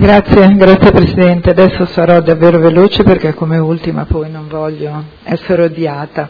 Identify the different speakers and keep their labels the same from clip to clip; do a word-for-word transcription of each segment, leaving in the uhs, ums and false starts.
Speaker 1: Grazie, grazie Presidente. Adesso sarò davvero veloce perché come ultima poi non voglio essere odiata.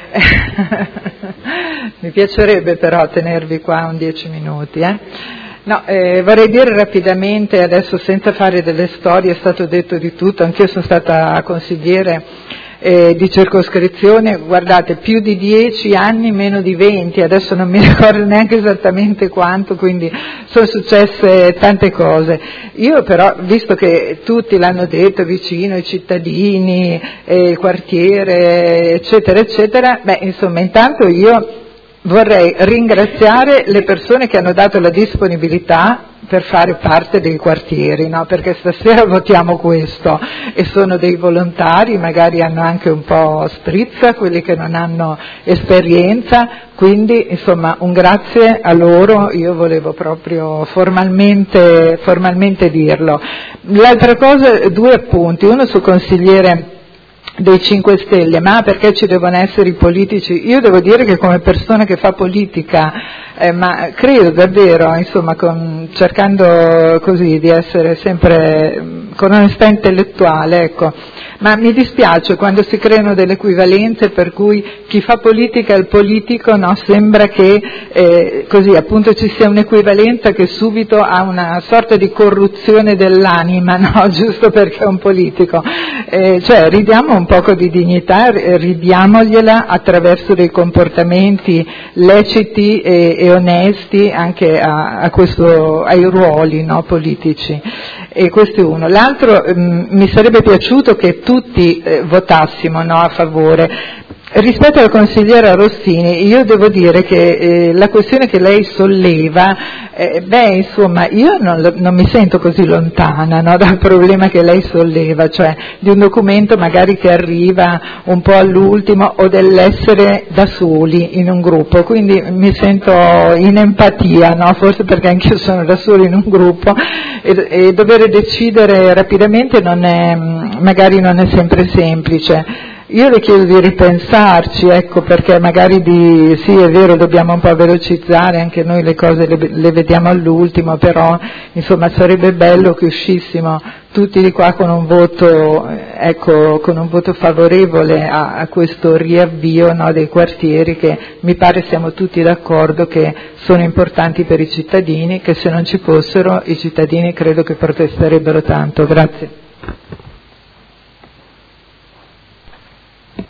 Speaker 1: Mi piacerebbe però tenervi qua un dieci minuti. Eh? No, eh, vorrei dire rapidamente, adesso senza fare delle storie, è stato detto di tutto, anch'io sono stata consigliere Eh, di circoscrizione, guardate, più di dieci anni, meno di venti, adesso non mi ricordo neanche esattamente quanto, quindi sono successe tante cose. Io però, visto che tutti l'hanno detto, vicino ai cittadini, eh, il quartiere, eccetera, eccetera, beh, insomma, intanto io vorrei ringraziare le persone che hanno dato la disponibilità per fare parte dei quartieri, no? Perché stasera votiamo questo e sono dei volontari, magari hanno anche un po' strizza, quelli che non hanno esperienza, quindi insomma un grazie a loro, io volevo proprio formalmente, formalmente dirlo. L'altra cosa, due appunti, uno sul consigliere dei cinque Stelle, ma perché ci devono essere i politici? Io devo dire che come persona che fa politica, eh, ma credo davvero, insomma, con, cercando così di essere sempre con onestà intellettuale, ecco, ma mi dispiace quando si creano delle equivalenze per cui chi fa politica è il politico, no? Sembra che eh, così appunto ci sia un'equivalenza che subito ha una sorta di corruzione dell'anima, no? Giusto perché è un politico. Eh, cioè ridiamo un poco di dignità, ridiamogliela attraverso dei comportamenti leciti e, e onesti anche a, a questo, ai ruoli, no? Politici. E questo è uno. L'altro, mh, mi sarebbe piaciuto che tutti eh, votassimo, no, a favore. Rispetto al consigliere Rossini, io devo dire che eh, la questione che lei solleva, eh, beh insomma io non, non mi sento così lontana, no, dal problema che lei solleva, cioè di un documento magari che arriva un po' all'ultimo o dell'essere da soli in un gruppo, quindi mi sento in empatia, no, forse perché anch'io sono da solo in un gruppo e, e dover decidere rapidamente non è, magari non è sempre semplice. Io le chiedo di ripensarci, ecco, perché magari di, sì è vero dobbiamo un po' velocizzare, anche noi le cose le, le vediamo all'ultimo, però insomma sarebbe bello che uscissimo tutti di qua con un voto, ecco, con un voto favorevole a, a questo riavvio, no, dei quartieri che mi pare siamo tutti d'accordo che sono importanti per i cittadini, che se non ci fossero i cittadini credo che protesterebbero tanto. Grazie.